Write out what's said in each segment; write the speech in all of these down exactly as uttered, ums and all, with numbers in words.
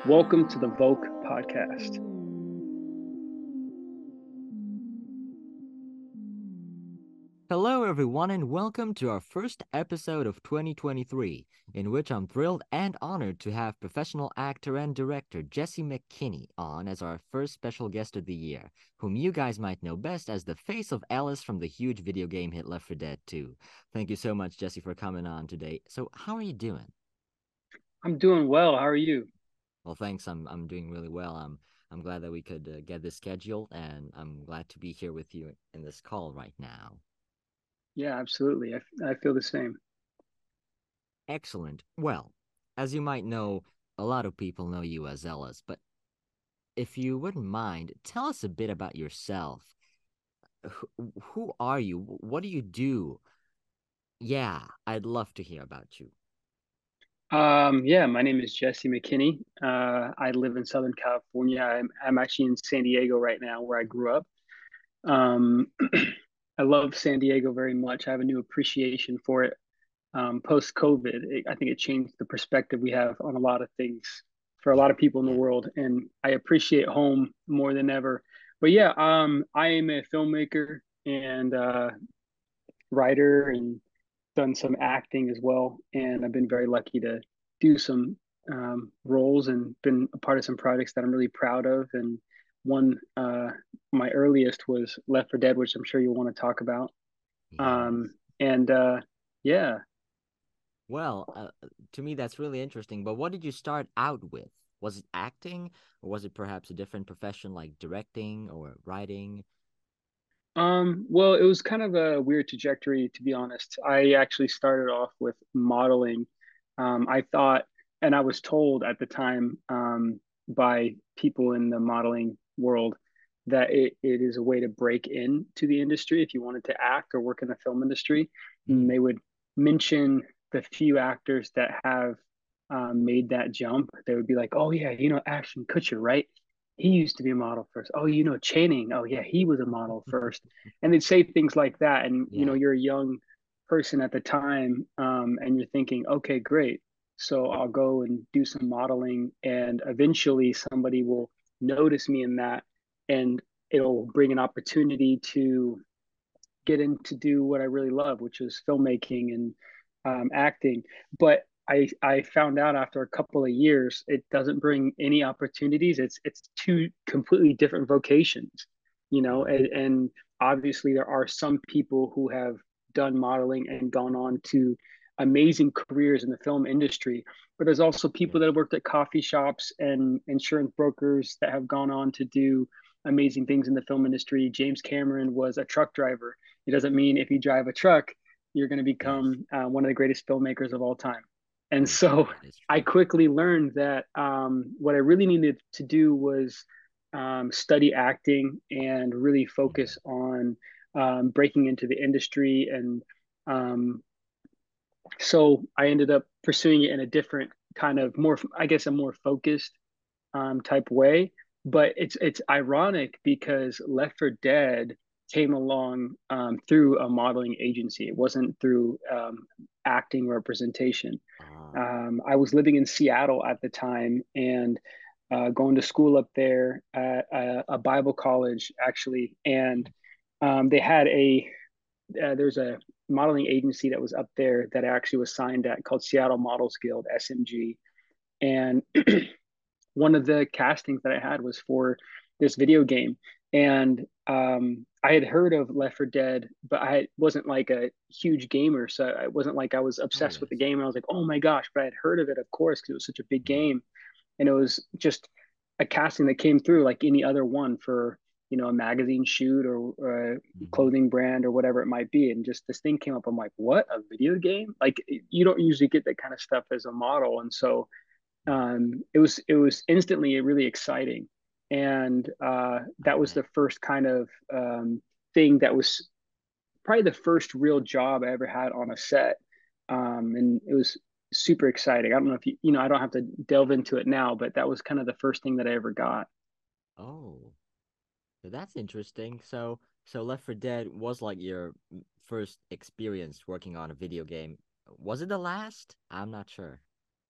Welcome to the Vogue podcast. Hello, everyone, and welcome to our first episode of twenty twenty-three, in which I'm thrilled and honored to have professional actor and director Jesse McKinney on as our first special guest of the year, whom you guys might know best as the face of Alice from the huge video game hit Left four Dead two. Thank you so much, Jesse, for coming on today. So, how are you doing? I'm doing well. How are you? Well, thanks. I'm I'm doing really well. I'm I'm glad that we could uh, get this scheduled, and I'm glad to be here with you in this call right now. Yeah, absolutely. I, I feel the same. Excellent. Well, as you might know, a lot of people know you as Ellis, but if you wouldn't mind, tell us a bit about yourself. Who, who are you? What do you do? Yeah, I'd love to hear about you. Um, yeah, my name is Jesse McKinney. Uh, I live in Southern California. I'm, I'm actually in San Diego right now, where I grew up. Um, I love San Diego very much. I have a new appreciation for it um, post COVID. It, I think it changed the perspective we have on a lot of things for a Yeah, lot of people in the yeah. world, and I appreciate home more than ever. But yeah, um, I am a filmmaker and uh, writer and done some acting as well. And I've been very lucky to do some um, roles and been a part of some projects that I'm really proud of. And one, uh, my earliest was Left four Dead, which I'm sure you'll want to talk about. Yes. Um, and uh, yeah, Well, uh, to me, that's really interesting. But what did you start out with? Was it acting, or was it perhaps a different profession like directing or writing? um, well, it was kind of a weird trajectory, to be honest. I actually started off with modeling. Um, I thought, and I was told at the time um, by people in the modeling world that it, it is a way to break into the industry if you wanted to act or work in the film industry. And Hmm. they would mention the few actors that have um, made that jump. They would be like, "Oh yeah, you know Ashton Kutcher, right? He used to be a model first. Oh, you know Channing. Oh yeah, he was a model first." And they'd say things like that. And you know, Yeah. you're a young person at the time, um, and you're thinking, okay, great. So I'll go and do some modeling, and eventually somebody will notice me in that, and it'll bring an opportunity to get in to do what I really love, which is filmmaking and um, acting. But I I found out after a couple of years, it doesn't bring any opportunities. It's it's two completely different vocations, you know. Wow. And, and obviously there are some people who have done modeling and gone on to amazing careers in the film industry. But there's also people that Yes. have worked at coffee shops and insurance brokers that have gone on to do amazing things in the film industry. James Cameron was a truck driver. It doesn't mean if you drive a truck, you're going to Yes. become uh, one of the greatest filmmakers of all time. And True. so That is I true. quickly learned that um, what I really needed to do was um, study acting and really Mhm. focus on um, breaking into the industry. And um, so I ended up pursuing it in a different kind of more, I guess, a more focused um, type way. But it's it's ironic because Left four Dead came along um, through a modeling agency. It wasn't through um, acting representation. Ah. Um, I was living in Seattle at the time and uh, going to school up there at a, a Bible college, actually. And um, they had a uh, there's a modeling agency that was up there that I actually was signed at called Seattle Models Guild, S M G. And one of the castings that I had was for this video game. And um, I had heard of Left four Dead, but I wasn't like a huge gamer. So it wasn't like I was Oh, obsessed with the yes. game. And I was like, oh my gosh, but I had heard of it, of course, because it was such a big Mhm. game. And it was just a casting that came through like any other one for, you know, a magazine shoot or, or a Mhm. clothing brand or whatever it might be. And just this thing came up. I'm like, what? A video game? Like, you don't usually get that kind of stuff as a model. And so um, it was it was instantly really exciting, and uh, I that was bet. the first kind of um, thing that was probably the first real job I ever had on a set, um, and it was super exciting. I don't know if you you know I don't have to delve into it now, but that was kind of the first thing that I ever got. Oh, so that's interesting. So, so Left four Dead was like your m- first experience working on a video game. Was it the last? I'm not sure.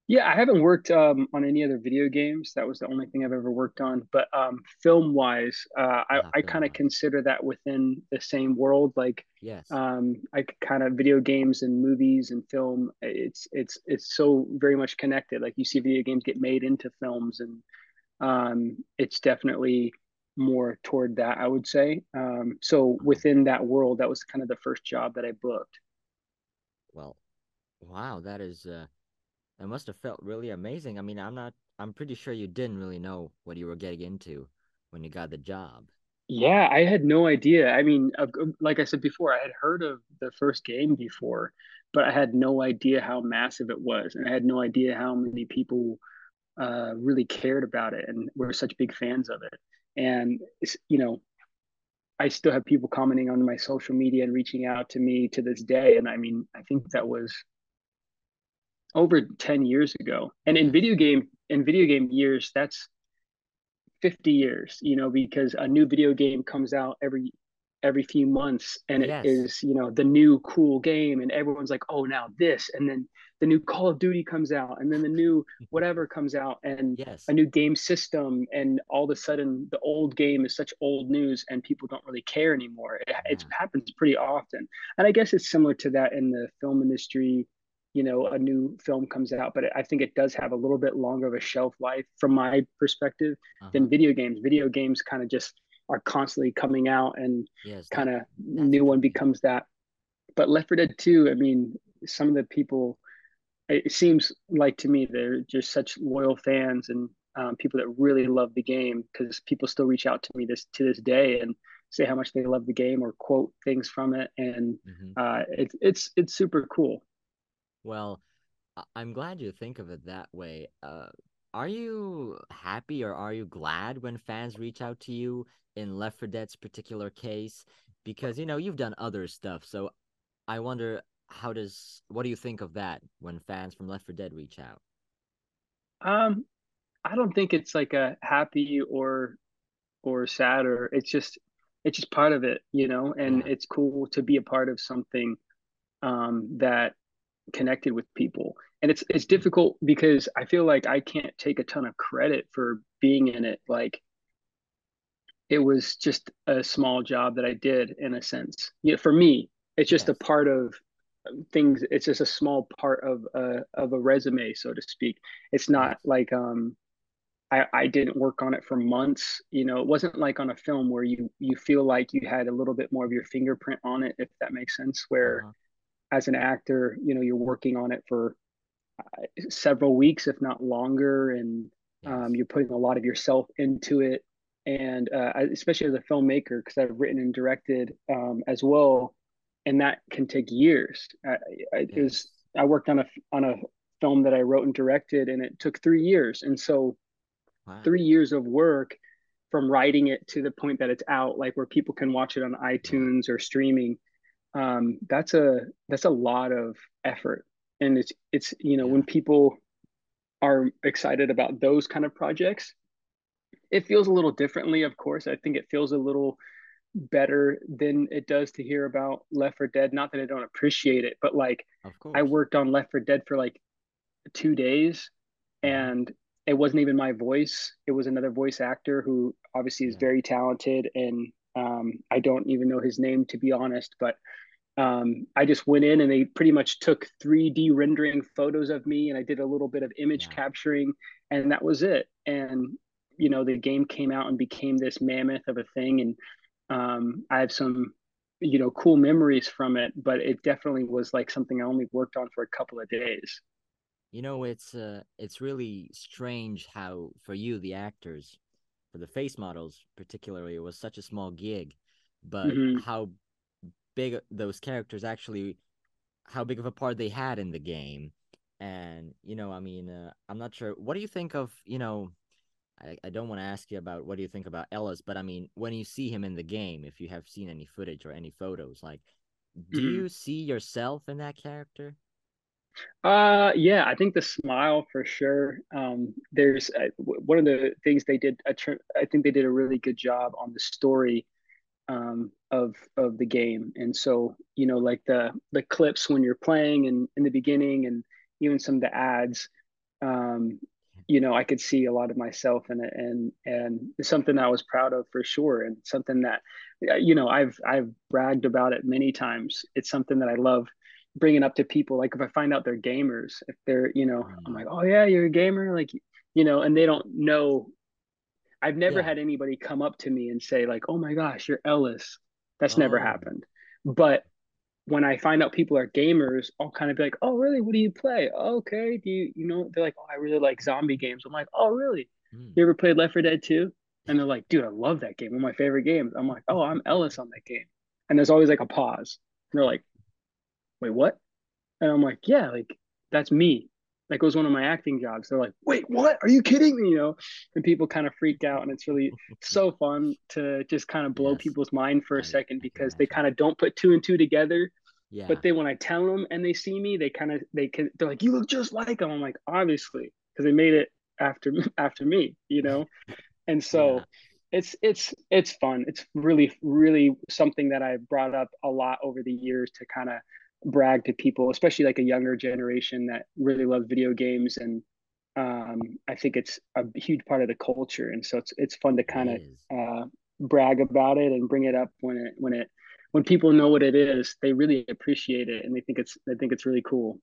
Yeah, I haven't worked um, on any other video games. That was the only thing I've ever worked on. But um, film wise, uh, I, Ah, I film kind of wise. consider that within the same world. Like, Yes. um, I kind of video games and movies and film. It's it's it's so very much connected. Like you see video games get made into films, and um, it's definitely more toward that, I would say. Um, so Uh-huh. within that world, that was kind of the first job that I booked. Well, wow, that is uh that must have felt really amazing. I mean, I'm not I'm pretty sure you didn't really know what you were getting into when you got the job. Yeah, I had no idea. I mean, of- like I said before, I had heard of the first game before, but I had no idea how massive it was, and I had no idea how many people uh, really cared about it and were such big fans of it. And it's- you know, I still have people commenting on my social media and reaching out to me to this day. And I mean, I think that was over ten years ago. And in Yes. video game in video game years, that's fifty years, you know, because a new video game comes out every every few months and it Yes. is, you know, the new cool game and everyone's like, "Oh, now this." And then the new Call of Duty comes out and then the new whatever comes out and Yes. a new game system and all of a sudden the old game is such old news and people don't really care anymore. It, it Yeah. happens pretty often. And I guess it's similar to that in the film industry. You know, a new film comes out, but I think it does have a little bit longer of a shelf life from my perspective Uh-huh. than video games. Video games kind of just are constantly coming out and Yes, that kind of that's new true. one Yeah. becomes that. But Left four Dead two, I mean, some of the people, it seems like to me they're just such loyal fans and um, people that really love the game because people still reach out to me this to this day and say how much they love the game or quote things from it, and hmm uh, it's it's it's super cool. Well, I- I'm glad you think of it that way. Uh, are you happy or are you glad when fans reach out to you in Left four Dead's particular case? Because, you know, you've done other stuff, so I wonder how does what do you think of that when fans from Left four Dead reach out? Um, I don't think it's like a happy or or sad or it's just it's just part of it, you know, and Yeah, it's cool to be a part of something um, that connected with people. And it's it's hmm difficult because I feel like I can't take a ton of credit for being in it. Like it was just a small job that I did in a sense. Yeah, for me, it's just a yes, part of things. It's just a small part of a of a resume, so to speak. It's not yes, like um I, I didn't work on it for months. You know, it wasn't like on a film where you you feel like you had a little bit more of your fingerprint on it, if that makes sense. Where uh-huh, as an actor, you know, you're working on it for several weeks, if not longer, and yes, um, you're putting a lot of yourself into it. And uh, especially as a filmmaker, because I've written and directed um, as well, and that can take years. I, I, it was yes. I worked on a on a film that I wrote and directed, and it took three years. And so Wow, three years of work from writing it to the point that it's out, like where people can watch it on yeah, iTunes or streaming. Um, that's a that's a lot of effort, and it's it's you know when yeah. people are excited about those kind of projects, it feels a little differently. Of course, I think it feels a little better than it does to hear about Left four Dead. Not that I don't appreciate it, but like Of I course. worked on Left four Dead for like two days hmm and it wasn't even my voice. It was another voice actor who obviously is Yeah, very talented and um, I don't even know his name to be honest, but um, I just went in and they pretty much took three D rendering photos of me and I did a little bit of image yeah. capturing and that was it. And you know the game came out and became this mammoth of a thing and um, I have some you know cool memories from it, but it definitely was like something I only worked on for a couple of days. You know, it's uh, it's really strange how for you, the actors, for the face models particularly, it was such a small gig, but Mm-hmm. how big those characters actually, how big of a part they had in the game. And, you know, I mean, uh, I'm not sure. What do you think of, you know, I, I don't want to ask you about what do you think about Ellis, but I mean, when you see him in the game, if you have seen any footage or any photos, like, do Mm-hmm. you see yourself in that character? Uh, yeah, I think the smile for sure. Um, there's uh, w- one of the things they did. A tr I think they did a really good job on the story um, of of the game, and so you know, like the the clips when you're playing and in the beginning, and even some of the ads. um, you know, I could see a lot of myself in it, and and it's something I was proud of for sure, and something that, you know, I've I've bragged about it many times. It's something that I love bringing up to people. Like if I find out they're gamers, if they're, you know, I'm Mm. like, oh yeah, you're a gamer, like, you know, and they don't know. I've never Yeah. had anybody come up to me and say like, oh my gosh, you're Ellis. That's never Oh. happened. But when I find out people are gamers, I'll kind of be like, oh, really? What do you play? Oh, okay. Do you, you know, they're like, oh, I really like zombie games. I'm like, oh, really? Mm. You ever played Left four Dead two? And they're like, dude, I love that game. One of my favorite games. I'm like, oh, I'm Ellis on that game. And there's always like a pause. And they're like, wait, what? And I'm like, yeah, like that's me. Like it was one of my acting jobs. They're like, wait, what? Are you kidding me? You know, and people kind of freak out. And it's really so fun to just kind of blow Yes, people's mind for a I second I can because they imagine. kind of don't put two and two together. Yeah. But then when I tell them and they see me, they kind of they can they're like, "You look just like them." I'm like, obviously, because they made it after after me, you know. And Yeah. so it's it's it's fun. It's really really something that I brought up a lot over the years to kind of brag to people, especially like a younger generation that really loves video games. And um, I think it's a huge part of the culture. And so it's it's fun to It kind of is. uh, brag about it and bring it up when it when it when people know what it is. They really appreciate it and they think it's they think it's really cool.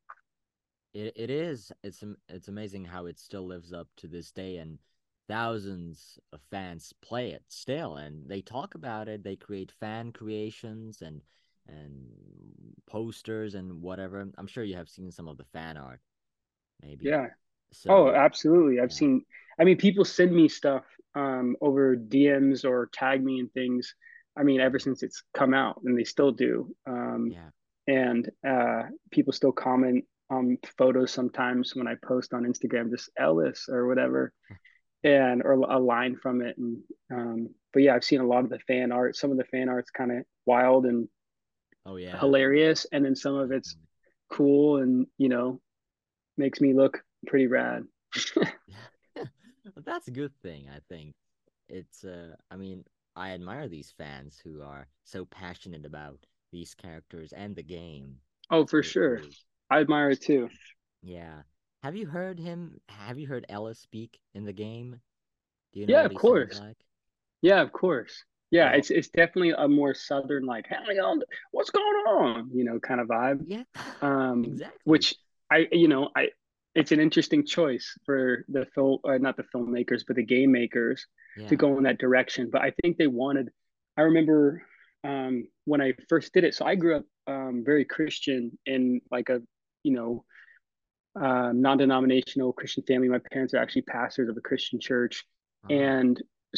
It it is. It's am- it's amazing how it still lives up to this day, and thousands of fans play it still, and they talk about it. They create fan creations and and posters and whatever. I'm sure you have seen some of the fan art, maybe. Yeah. Oh, So absolutely. I've yeah, seen, I mean, people send me stuff um, over D Ms or tag me in things. I mean, ever since it's come out, and they still do. Um, yeah. and uh, people still comment on photos sometimes when I post on Instagram, just Ellis or whatever, and or a line from it. And um, but yeah, I've seen a lot of the fan art. Some of the fan art's kind of wild and Oh yeah. hilarious, and then some of it's Definitely. cool and you know makes me look pretty rad. That's a good thing, I think. It's uh I mean, I admire these fans who are so passionate about these characters and the game. Oh, It's for really sure. cool. I admire it too. Yeah. Have you heard him? Have you heard Ella speak in the game? Do you know Yeah, what of he sounds course. like? Yeah, of course. Yeah, Well, it's it's definitely a more southern like, hey, um, what's going on? You know, kind of vibe. yeah, Um, exactly. which I, you know, I it's an interesting choice for the film or not the filmmakers, but the game makers to Yeah. go in that direction. But I think they wanted, I remember um when I first did it. So I grew up um very Christian in like a, you know, um, non-denominational Christian family. My parents are actually pastors of a Christian church, Oh, and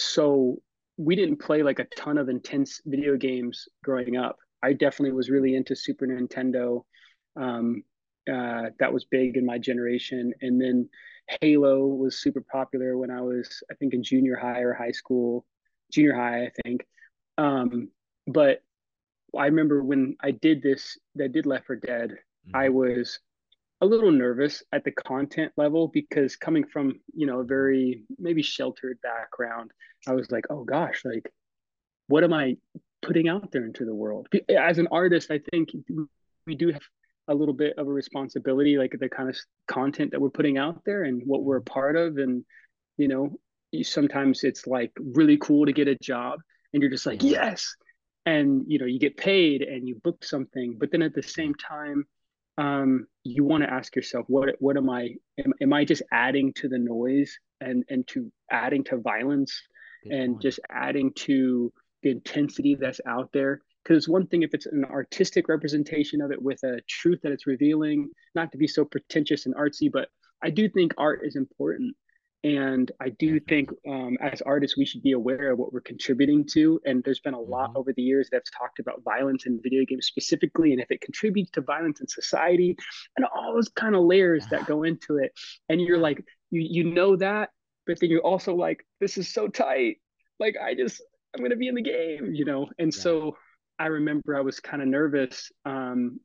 so we didn't play like a ton of intense video games growing up. I definitely was really into Super Nintendo. Um, uh, that was big in my generation, and then Halo was super popular when I was, I think, in junior high or high school, junior high, I think. Um, but I remember when I did this, that did Left four Dead. I mm-hmm. was a little nervous at the content level because coming from, you know, a Oh, very maybe sheltered background, I was like, oh gosh, like what am I putting out there into the world? As an artist, I think we do have a little bit of a responsibility, like the kind of content that we're putting out there and what we're a mm-hmm. part of. And, you know, sometimes it's like really cool to get a job and you're just like, Yeah, yes. And, you know, you get paid and you book something. But then at the yeah. same time, um, you want to ask yourself, what what am I am, am I just adding to the noise and and to adding to violence Good and point. just adding to the intensity that's out there? Because it's one thing if it's an artistic representation of it with a truth that it's revealing, not to be so pretentious and artsy, but I do think art is important. And I do think Definitely. um, as artists, we should be aware of what we're contributing to. And there's been a lot Mm-hmm. over the years that's talked about violence in video games specifically, and if it contributes to violence in society, and all those kind of layers that go into it. And you're Yeah, like, you you know that, but then you're also like, this is so tight. Like I just, I'm gonna be in the game, you know. And yeah. so I remember I was kind of nervous. Um,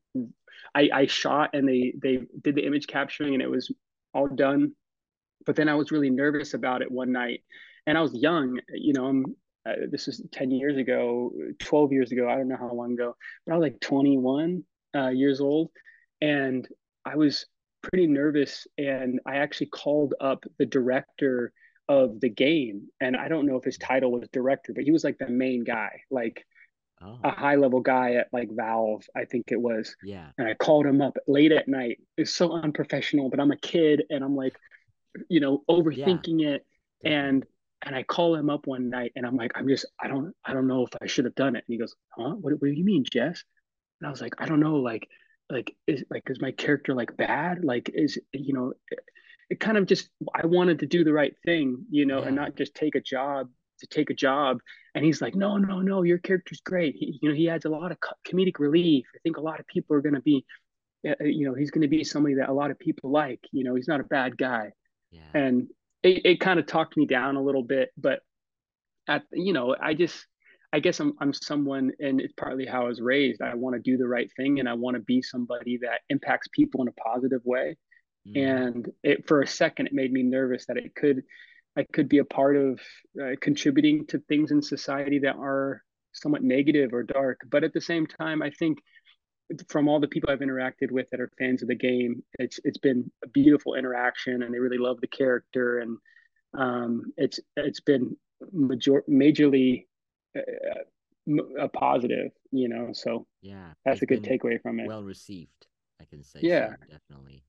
I, I shot and they they did the image capturing and it was all done, but then I was really nervous about it one night, and I was young. You know, I'm uh, this is ten years ago, twelve years ago. I don't know how long ago, but I was like twenty-one uh, years old, and I was. pretty nervous, and I actually called up the director of the game, and I don't know if his title was director, but he was like the main guy, like a Oh, high level guy at like Valve, I think it was. yeah, And I called him up late at night. It's so unprofessional, but I'm a kid and I'm like, you know, yeah, overthinking it. definitely. And and I call him up one night and I'm like, I'm just, I don't, I don't know if I should have done it. And he goes, huh? What, what do you mean, Jess? And I was like, I don't know, like, like is like is my character like bad? Like is you know, it, it kind of just I wanted to do the right thing, you know, and Yeah, not just take a job to take a job. And he's like, no, no, no, your character's great. He, you know, he adds a lot of comedic relief. I think a lot of people are going to be, uh, you know, he's going to be somebody that a lot of people like. You know, he's not a bad guy. yeah, And it, it kind of talked me down a little bit, but at you know, I just I guess I'm I'm someone, and it's partly how I was raised. I want to do the right thing, and I want to be somebody that impacts people in a positive way. mm-hmm. And it for a second it made me nervous that it could I could be a part of uh, contributing to things in society that are somewhat negative or dark. But at the same time, I think from all the people I've interacted with that are fans of the game, it's it's been a beautiful interaction, and they really love the character, and um, it's it's been major majorly uh, a positive, you know. So Yeah, that's it's a good been takeaway from it. well received. I can say Yeah. so, definitely.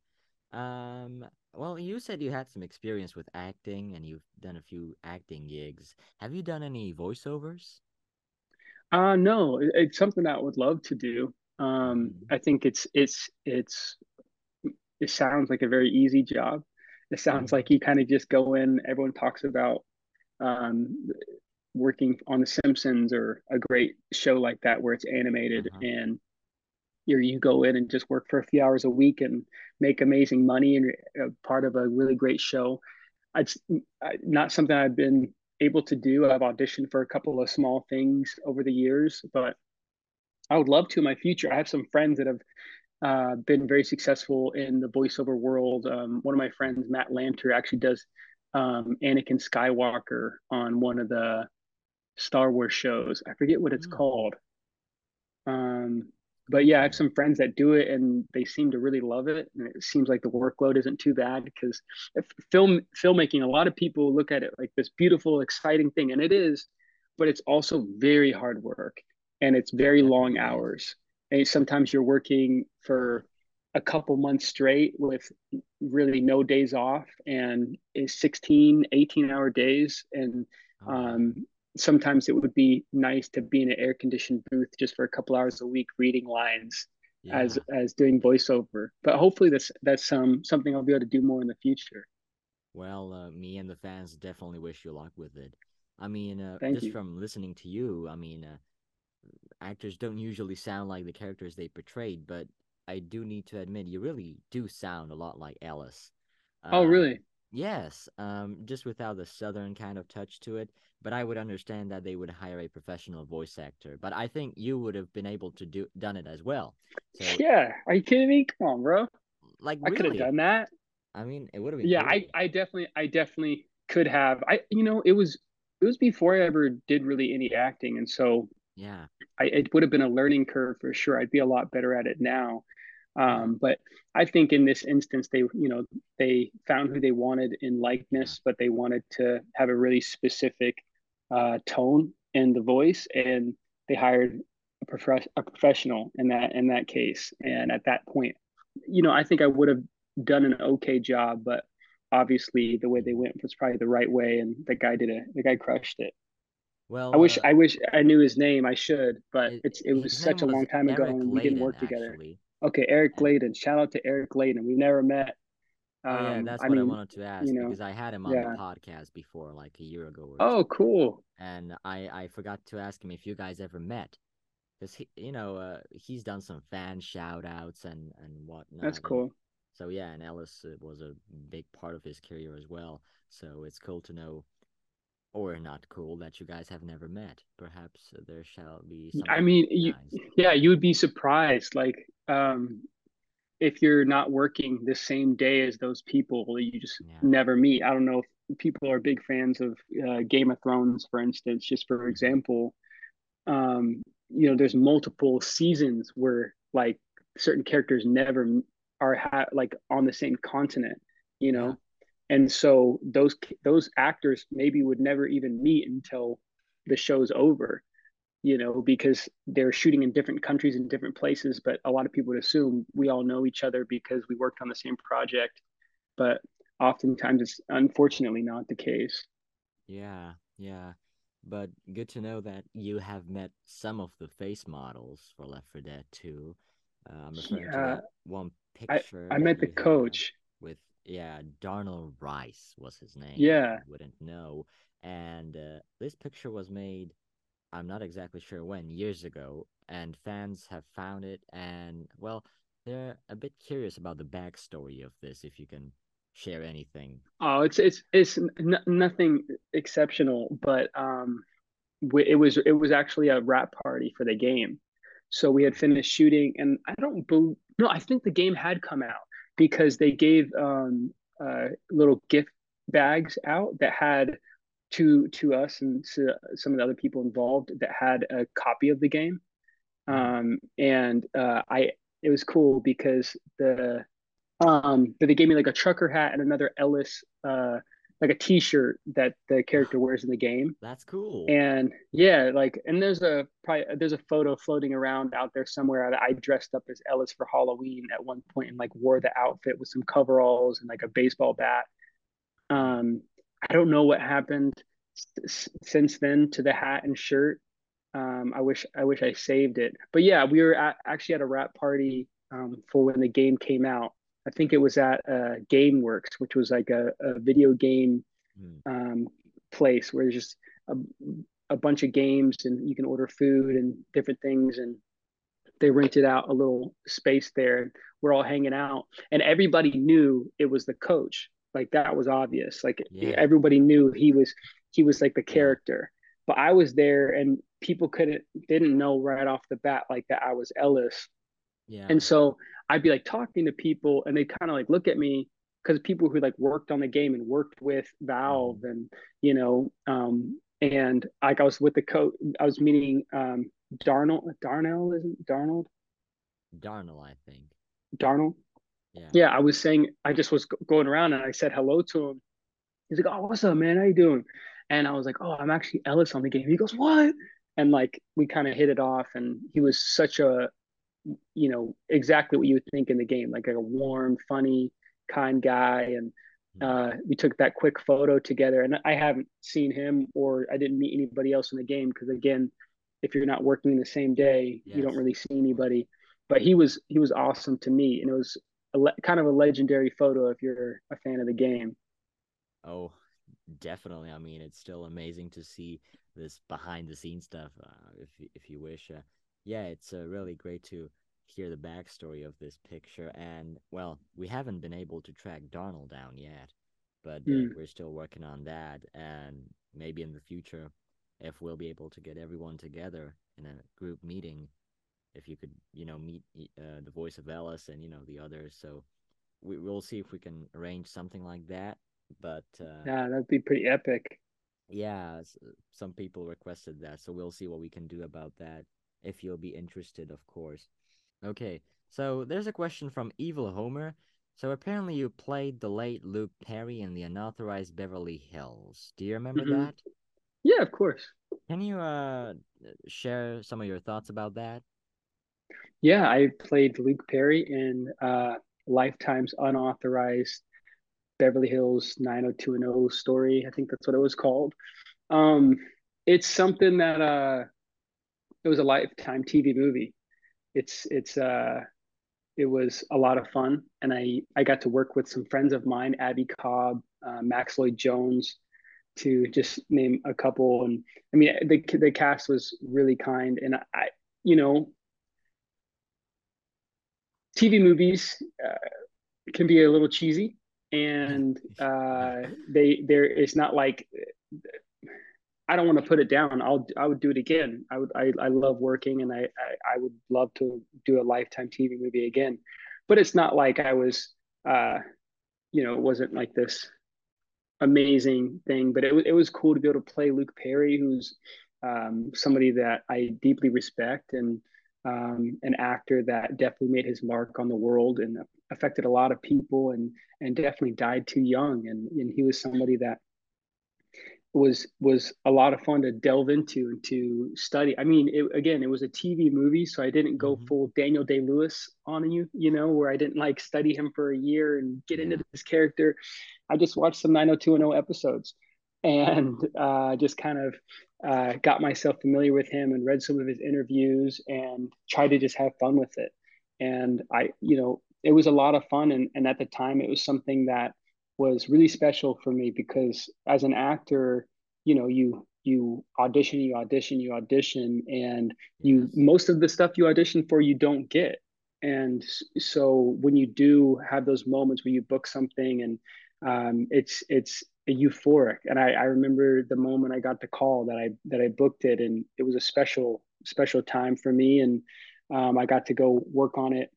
Um, well, you said you had some experience with acting and you've done a few acting gigs. Have you done any voiceovers? Uh no, it, it's something that I would love to do. Um, Mm-hmm. I think it's it's it's it sounds like a very easy job. It sounds Mm-hmm. like you kind of just go in. Everyone talks about um, working on The Simpsons or a great show like that where it's animated, Uh-huh. and you you go in and just work for a few hours a week and make amazing money and you're a part of a really great show. It's not something I've been able to do. I've auditioned for a couple of small things over the years, but I would love to in my future. I have some friends that have uh, been very successful in the voiceover world. Um, one of my Yeah. friends, Matt Lanter, actually does um, Anakin Skywalker on one of the Star Wars shows. I forget what it's Mm, called. Um, but cool yeah, to I have know. some friends that do it and they seem to really love it. And it seems like the workload isn't too bad because film filmmaking, a lot of people look at it like this beautiful, exciting thing, and it is, but it's also very hard work and it's It very long definitely is. hours. And sometimes you're working Yeah. for a couple months straight with really no days off and is sixteen, eighteen hour days. And Oh, wow. um, sometimes it would be nice to be in an air conditioned booth just for a couple hours a week reading lines as Yeah. as doing voiceover. But hopefully that's that's um something I'll be able to do more in the future. Well, uh, me and the fans definitely wish you luck with it. I mean, uh, Thank just you. from listening to you, I mean, uh, actors don't usually sound like the characters they portrayed, but I do need to admit you really do sound a lot like Ellis. Oh, Um, really? yes, um, just without the southern kind of touch to it. But I would understand that they would hire a professional voice actor. But I think you would have been able to do done it as well. So, Yeah. Are you kidding me? Come on, bro. like, I could have really, done that. I mean, it would have been Yeah, I cool. I definitely I definitely could have. I you know, it was it was before I ever did really any acting, and so Yeah, I it would have been a learning curve for sure. I'd be a lot better at it now. yeah, Um, but I think in this instance, they, you know, they found who they wanted in yeah. likeness, but they wanted to have a really specific uh, tone in the voice, and they hired a, prof- a professional in that in that case. And at that point, you know, I think I would have done an okay job, but obviously the way they Mhm. went was probably the right way, and the guy did it. The guy crushed it. I Well, wish uh, I wish I knew his name. I should, but it, it's it his was such name a was long time ago, Eric and we didn't Layden, work together. actually. Okay, Eric And Layden. Shout out to Eric Layden. We've never met. oh yeah, Um, that's I what I mean, wanted to you ask know, because I had him on the yeah. podcast before, like a year ago or Oh, two, cool. and I I forgot to ask him if you guys ever met, because he, you know, uh, he's done some fan shout outs and and That's whatnot, and cool. so yeah, and Ellis uh, was a big part of his career as well. So it's cool to know, or not cool, that you guys have never met. Perhaps uh, there shall be I something mean, you, organized. yeah, you would be surprised. Like, um, if you're not working the same day as those people, you just Yeah. never meet. I don't know if people are big fans of uh, Game of Thrones, for instance. Just for Mm-hmm. example, um, you know, there's multiple seasons where like certain characters never are ha- like on the same continent, you Yeah. know, and so those those actors maybe would never even meet until the show's over, you know, because they're shooting in different countries and different places. But a lot of people would assume we all know each other because we worked on the same project. But oftentimes it's unfortunately not the case. Yeah, yeah. But good to know that you have met some of the face models for Left four Dead two. Uh, I'm referring to Yeah, that one I picture I that met the you have coach. with, yeah, Darnell Rice was his name, if Yeah. you wouldn't know. And uh, this picture was made, I'm not exactly sure when, years ago, and fans have found it, and, well, they're a bit curious about the backstory of this, if you can share anything. Oh, it's it's it's n nothing exceptional, but um, it was it was actually a wrap party for the game. So we had finished shooting, and I don't believe, no, I think the game had come out because they gave um uh little gift bags out that had to to us and to some of the other people involved that had a copy of the game. Mm. Um, and uh, I it was cool because the um, but they gave me like a trucker hat and another Ellis uh like a t-shirt that the character wears in the game. That's cool. And yeah, like, and there's a probably there's a photo floating around out there somewhere that I dressed up as Ellis for Halloween at one point and like wore the outfit with some coveralls and like a baseball bat. Yeah. Um, I don't know what happened s- since then to the hat and shirt. Um, I wish I wish I saved it. But yeah, we were at, actually at a wrap party um, for when the game came out. I think it was at uh, GameWorks, which was like a, a video game Mm. um, place where there's just a, a bunch of games and you can order food and different things. And they rented out a little space there. We're all hanging out, and everybody knew it was the coach. Like that was obvious. Like Yeah. everybody knew he was he was like the Yeah. character. But I was there, and people couldn't didn't know right off the bat like that I was Ellis. And Yeah. so I'd be like talking to people, and they kind of like look at me because people who like worked on the game and worked with Valve, Hmm. and you know, um, and like I was with the coach, I was meeting um, Darnold, Darnell, isn't Darnold, Darnell, I think. Darnold. Yeah. Yeah, I was saying I just was going around and I said hello to him. He's like, "Oh, what's up, man? How you doing?" And I was like, "Oh, I'm actually Ellis on the game." He goes, "What?" And like we kind of hit it off, and he was such a, you know, exactly what you would think in the game, like a warm, funny, kind guy. And Hmm. uh, we took that quick photo together. And I haven't seen him or I didn't meet anybody else in the game because again, if you're not working the same day, you don't Yes, really see of course. anybody. But he was he was awesome to meet, and it was a le- kind of a legendary photo if you're a fan of the game. Oh, definitely. I mean, it's still amazing to see this behind the scenes stuff, uh, if y- if you wish. Uh, yeah, it's uh, really great to hear the backstory of this picture. And well, we haven't been able to track Darnell down yet, but uh, Mm. we're still working on that. And maybe in the future, if we'll be able to get everyone together in a group meeting, if you could, you know, meet uh, the voice of Ellis and you know the others. So we we'll see if we can arrange something like that. But uh, Yeah, that'd be pretty epic. yeah, s- some people requested that, so we'll see what we can do about that. If you'll be interested, of course. Okay, so there's a question from Evil Homer. So apparently you played the late Luke Perry in the Unauthorized Beverly Hills. Do you remember Hmm. that? Yeah, of course. Can you uh share some of your thoughts about that? Yeah, I played Luke Perry in uh, Lifetime's unauthorized Beverly Hills nine oh two one oh story. I think that's what it was called. Um, it's something that uh, it was a Lifetime T V movie. It's it's uh, it was a lot of fun, and I I got to work with some friends of mine, Abby Cobb, uh, Max Lloyd Jones, to just name a couple. And I mean, the the cast was really kind, and I, you know, T V movies uh, can be a little cheesy, and Yeah. uh, they there it's not like I don't want to put it down. I'll I would do it again. I would I, I love working, and I, I I would love to do a Lifetime T V movie again. But it's not like I was uh you know, it wasn't like this amazing thing, but it was it was cool to be able to play Luke Perry, who's um somebody that I deeply respect, and um an actor that definitely made his mark on the world, and affected a lot of people, and and definitely died too young. And and he was somebody that was was a lot of fun to delve into and to study. I mean, it, again, it was a T V movie, so I didn't go Mm-hmm. full Daniel Day Lewis on you, you know, where I didn't like study him for a year and get into Yeah. this character. I just watched some nine oh two one oh episodes and uh, just kind of uh, got myself familiar with him and read some of his interviews and tried to just have fun with it. And I, you know, it was a lot of fun. And, and at the time, it was something that was really special for me because as an actor, you know, you you audition, you audition, you audition, and you Yes. most of the stuff you audition for you don't get. And so when you do have those moments where you book something and um, it's it's euphoric. And I, I remember the moment I got the call that I that I booked it, and it was a special special time for me. And um, I got to go work on it.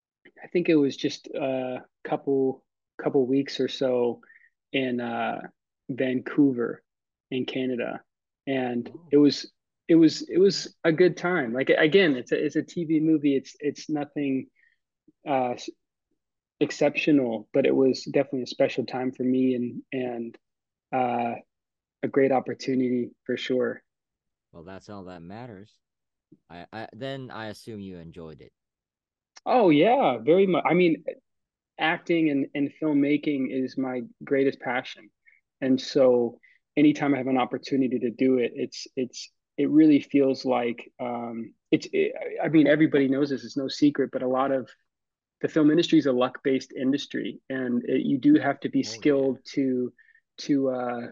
I think it was just a couple couple weeks or so in uh, Vancouver, in Canada, and Oh, it was it was it okay. was a good time. Like again, it's a it's a T V movie. It's it's nothing uh, exceptional, but it was definitely a special time for me and and uh, a great opportunity for sure. Well, that's all that matters. I, I then I assume you enjoyed it. Oh yeah, very much. I mean, acting and, and filmmaking is my greatest passion. And so anytime I have an opportunity to do it, it's it's it really feels like um it's it, I mean everybody knows this, it's no secret, but a lot of the film industry is a luck-based industry, and it, you do have to be Oh yeah. skilled to to uh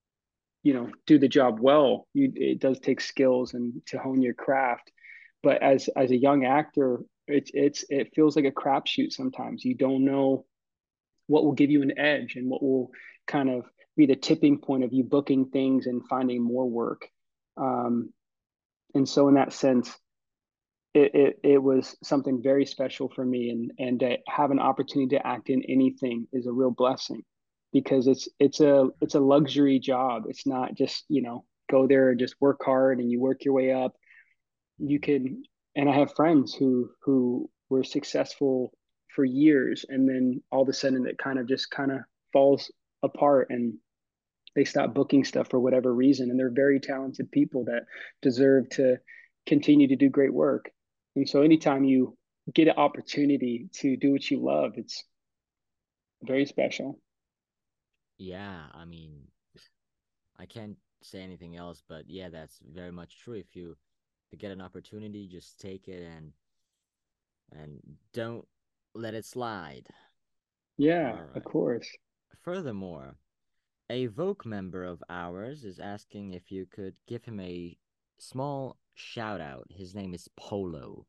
you know do the job well. You it does take skills and to hone your craft. But as as a young actor, it's it's it feels like a crapshoot sometimes. You don't know what will give you an edge and what will kind of be the tipping point of you booking things and finding more work. Um, and so in that sense, it, it, it was something very special for me, and and to have an opportunity to act in anything is a real blessing because it's it's a it's a luxury job. It's not just, you know, go there and just work hard and you work your way up. You Mhm. can, and I have friends who who were successful for years, and then all of a sudden it kind of just kind of falls apart, and they stop booking stuff for whatever reason. And they're very talented people that deserve to continue to do great work. And so anytime you get an opportunity to do what you love, it's very special. Yeah, I mean, I can't say anything else, but yeah, that's very much true. If you to get an opportunity, just take it and and don't let it slide. Yeah, All of right. course. Furthermore, a Vogue member of ours is asking if you could give him a small shout out. His name is Polo.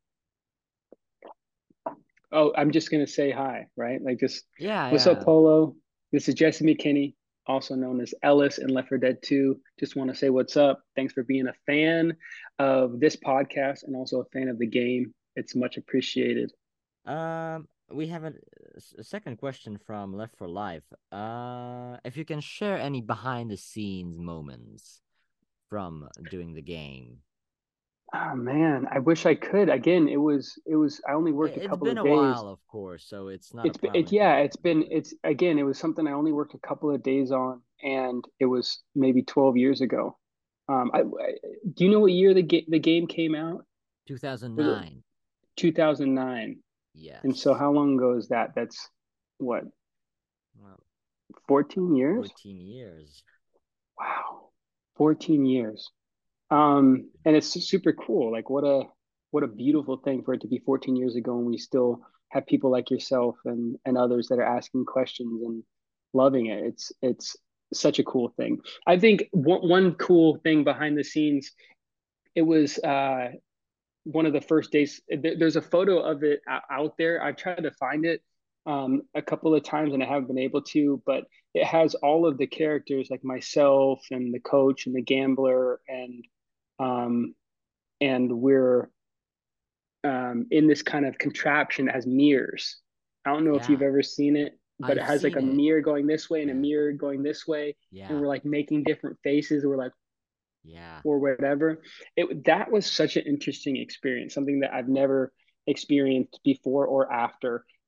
Oh, I'm just gonna say hi, right? Like just Yeah, what's up, yeah. Polo? This is Jesse McKinney, also known as Ellis in Left four Dead two. Just want to say what's up. Thanks for being a fan of this podcast and also a fan of the game. It's much appreciated. Um, we have a, a second question from Left for Life. Uh, if you can share any behind the scenes moments from doing the game. Oh man, I wish I could. Again, it was it was I only worked a It's couple been of a days. while, of course, so it's not a It's problem it if you yeah, can't it's been remember. it's again, it was something I only worked a couple of days on, and it was maybe twelve years ago. Um, I, I do you know what year the ga- the game came out? Was it two thousand nine. two thousand nine? And so Yes. how long ago is that? That's what, Well, fourteen years? fourteen years. Wow. fourteen years. Um, and it's super cool. Like what a what a beautiful thing for it to be fourteen years ago, and we still have people like yourself and and others that are asking questions and loving it. It's it's such a cool thing. I think one one cool thing behind the scenes, it was uh one of the first days. There's a photo of it out there. I've tried to find it um, a couple of times and I haven't been able to, but it has all of the characters like myself and the coach and the gambler, and um, and we're um, in this kind of contraption as mirrors. I don't know if you've Yeah, ever seen it, but it I've has like seen a it. mirror going this way and a Yeah, mirror going this way, and yeah, we're like making different faces. We're like, yeah. or whatever. It that was such an interesting experience, something that I've never experienced before or after.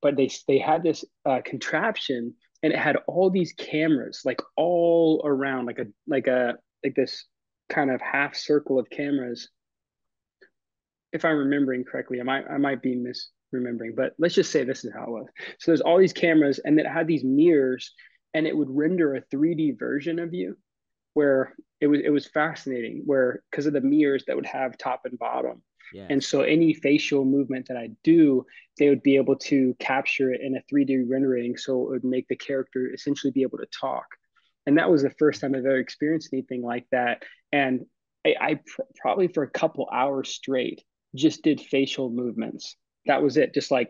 but they they had this uh, contraption, and it had all these cameras like all around, like a like a like this kind of half circle of cameras, if I'm remembering correctly. I might I might be misremembering, but let's just say this is how it was. So there's all these cameras, and it had these mirrors, and it would render a three D version of you, where it was it was fascinating, where because of the mirrors that would have top and bottom. And Yes. so any facial movement that I do, they would be able to capture it in a three D rendering. So it would make the character essentially be able to talk. And that was the first time I've ever experienced anything like that. And I, I pr- probably for a couple hours straight just did facial movements. That was it. Just like,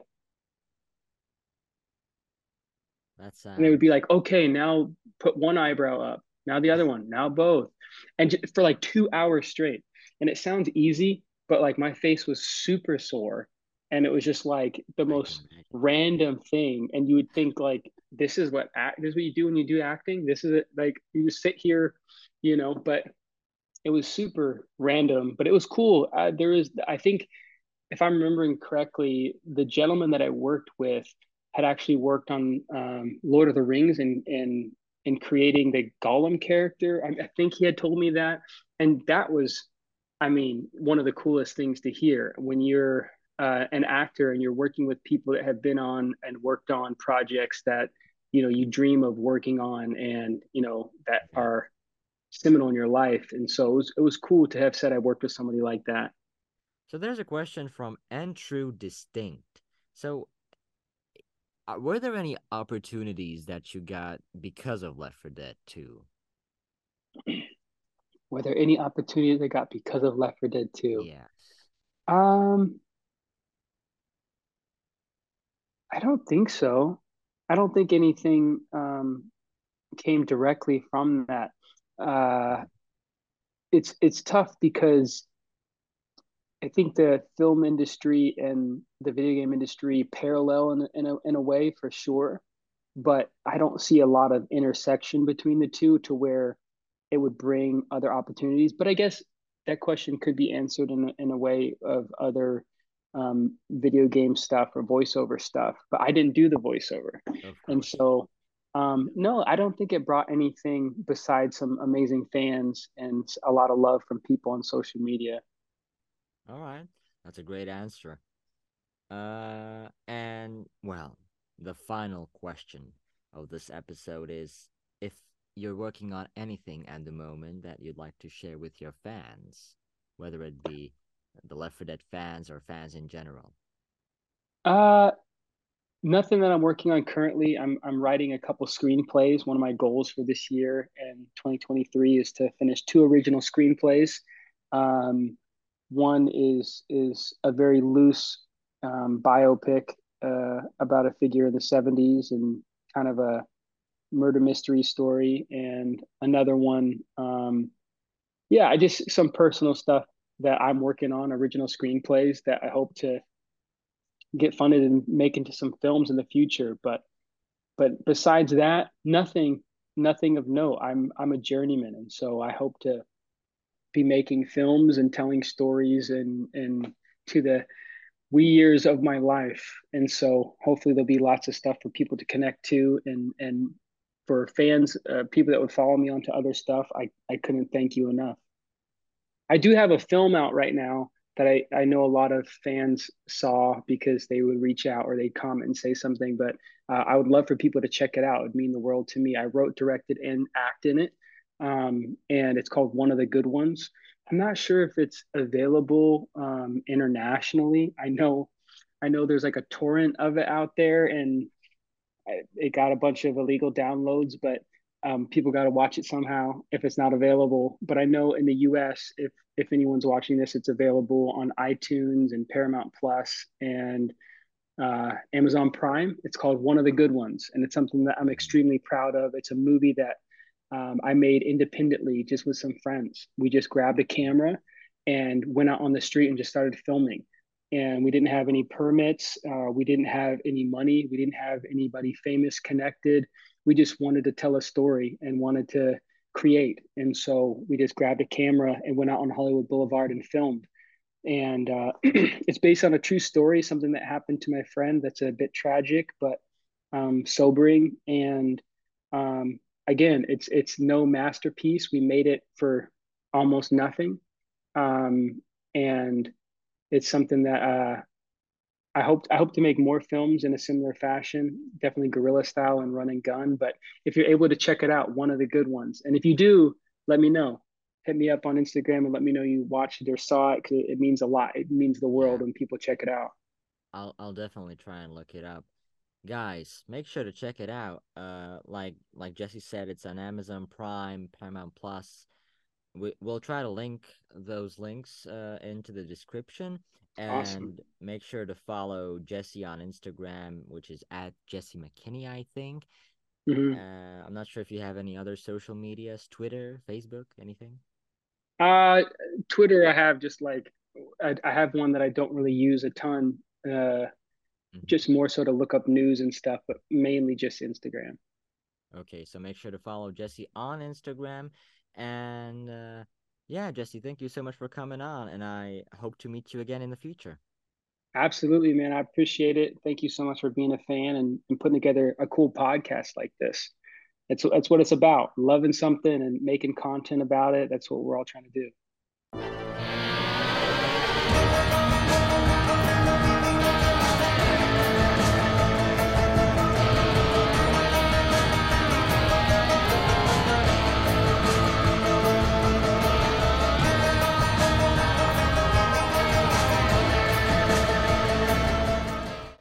That and it would be sounds like, okay, now put one eyebrow up, now the other one, now both. And for like two hours straight. And it sounds easy, but like my face was super sore. And it was just like the I can most imagine. random thing. And you would think like, this is what act, this is what you do when you do acting. This is it. Like you just sit here, you know, but it was super random, but it was cool. Uh, there is, I think, if I'm remembering correctly, the gentleman that I worked with had actually worked on um, Lord of the Rings and and in creating the Gollum character. I, I think he had told me that, and that was, I mean, one of the coolest things to hear when you're uh, an actor and you're working with people that have been on and worked on projects that you know you dream of working on, and you know that Yeah. are seminal in your life. And so it was it was cool to have said I worked with somebody like that. So there's a question from N True Distinct. So uh, were there any opportunities that you got because of Left four Dead two? Were there any opportunities I got because of Left four Dead two? Yes. Um, I don't think so. I don't think anything um, came directly from that. Uh, it's it's tough because I think the film industry and the video game industry parallel in in a, in a way for sure, but I don't see a lot of intersection between the two to where it would bring other opportunities. But I guess that question could be answered in in a way of other um, video game stuff or voiceover stuff. But I didn't do the voiceover, Of and course. so um, no, I don't think it brought anything besides some amazing fans and a lot of love from people on social media. All right. That's a great answer. Uh, and well, the final question of this episode is if you're working on anything at the moment that you'd like to share with your fans, whether it be the Left four Dead fans or fans in general. Uh, Nothing that I'm working on currently. I'm I'm writing a couple screenplays. One of my goals for this year and twenty twenty-three is to finish two original screenplays. Um, One is is a very loose um, biopic uh, about a figure in the seventies and kind of a murder mystery story, and another one, um, yeah, I just some personal stuff that I'm working on, original screenplays that I hope to get funded and make into some films in the future. But but besides that, nothing nothing of note. I'm I'm a journeyman, and so I hope to be making films and telling stories and and to the wee years of my life. And so hopefully there'll be lots of stuff for people to connect to, and and for fans, uh, people that would follow me onto other stuff. I I couldn't thank you enough. I do have a film out right now that I, I know a lot of fans saw because they would reach out or they'd comment and say something, but uh, I would love for people to check it out. It would mean the world to me. I wrote, directed, and act in it. Um, and it's called One of the Good Ones. I'm not sure if it's available um, internationally. I know, I know there's like a torrent of it out there, and it got a bunch of illegal downloads, but um, people got to watch it somehow if it's not available. But I know in the U S, if if anyone's watching this, it's available on iTunes and Paramount Plus and uh, Amazon Prime. It's called One of the Good Ones, and it's something that I'm Mhm. extremely proud of. It's a movie that um, I made independently, just with some friends. We just grabbed a camera and went out on the street and just started filming. And we didn't have any permits. Uh, we didn't have any money. We didn't have anybody famous connected. We just wanted to tell a story and wanted to create. And so we just grabbed a camera and went out on Hollywood Boulevard and filmed. and uh, it's based on a true story, something that happened to my friend. That's a bit tragic, but um, sobering. And um, again, it's it's no masterpiece. We made it for almost nothing, um, and it's something that uh, I hope I hope to make more films in a similar fashion, definitely guerrilla style and run and gun. But if you're able to check it out, one of the good ones. And if you do, let me know. Hit me up on Instagram and let me know you watched it or saw it because it, it means a lot. It means the world Yeah, when people check it out. I'll I'll definitely try and look it up. Guys, make sure to check it out. Uh, like like Jesse said, it's on Amazon Prime, Paramount Plus. We we'll try to link those links uh into the description, Awesome. and make sure to follow Jesse on Instagram, which is at Jesse McKinney, I think. Hmm. Uh, I'm not sure if you have any other social medias, Twitter, Facebook, anything. Uh, Twitter, I have just like I, I have one that I don't really use a ton. Uh, Mhm. just more so to look up news and stuff, but mainly just Instagram. Okay, so make sure to follow Jesse on Instagram. And uh, yeah, Jesse, thank you so much for coming on, and I hope to meet you again in the future. Absolutely, man. I appreciate it. Thank you so much for being a fan and, and putting together a cool podcast like this. That's that's what it's about. Loving something and making content about it. That's what we're all trying to do.